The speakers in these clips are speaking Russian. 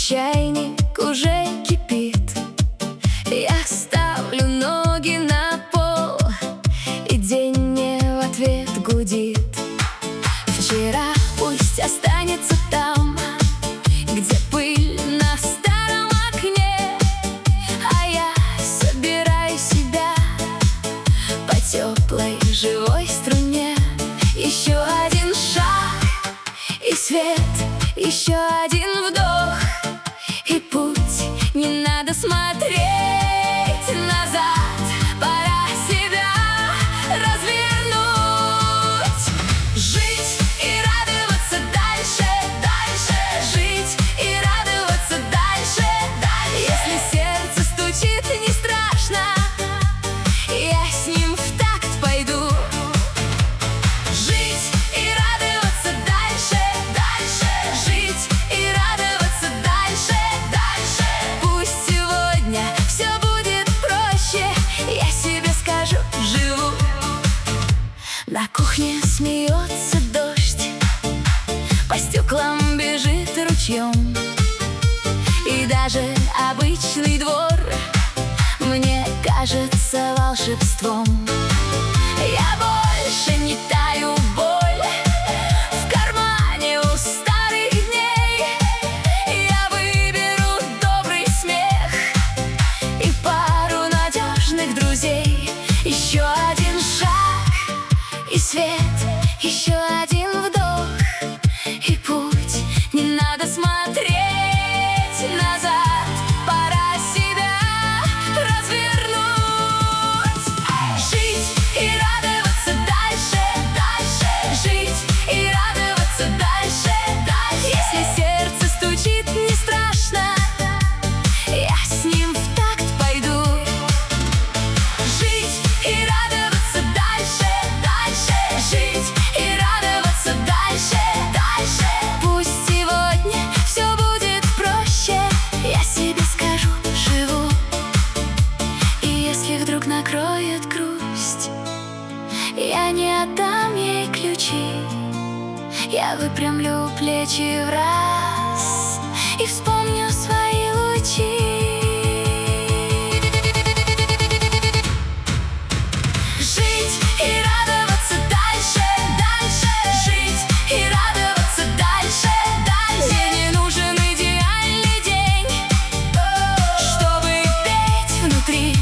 чайник уже кипит. Я ставлю ноги на пол, и день мне в ответ гудит. Вчера пусть останется там, где пыль на старом окне, а я собираю себя по теплой живой струне. Еще один шаг и свет, еще один вдох и путь. Не надо смотреть назад, пора себя развернуть. Жить и радоваться дальше, дальше. Жить и радоваться дальше, дальше. Если сердце стучит, не страшно, я с ним в такт пойду. Жить и радоваться дальше, дальше. Жить и радоваться дальше, дальше. Пусть сегодня все будет проще, я себе скажу, живу. На кухне смеется дождь, по стеклам бежит ручьем, и даже обычный двор мне кажется волшебством. Я больше не таю, боль в кармане у старых дней. Я выберу добрый смех и пару надежных друзей. Еще один шаг и свет, еще один вдох и путь. Не надо смотреть назад, пора себя развернуть. Жить и радоваться дальше, дальше. Жить и радоваться дальше, дальше. Если сердце стучит, не страшно, я с ним в такт пойду. Жить и радоваться дальше, дальше. Жить и радоваться дальше, дальше. Пусть сегодня все будет проще, я себе скажу, живу. И если вдруг накроет грусть, я не отдам ей ключи. Я выпрямлю плечи в раз и вспомню свои лучи. Жить и радоваться дальше, дальше. Жить и радоваться дальше, дальше. Мне не нужен идеальный день, чтобы петь внутри.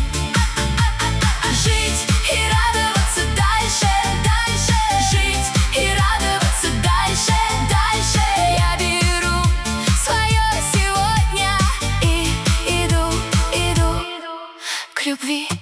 Жить и радоваться дальше, дальше. Жить и радоваться дальше, дальше. Я беру свое сегодня и иду к любви.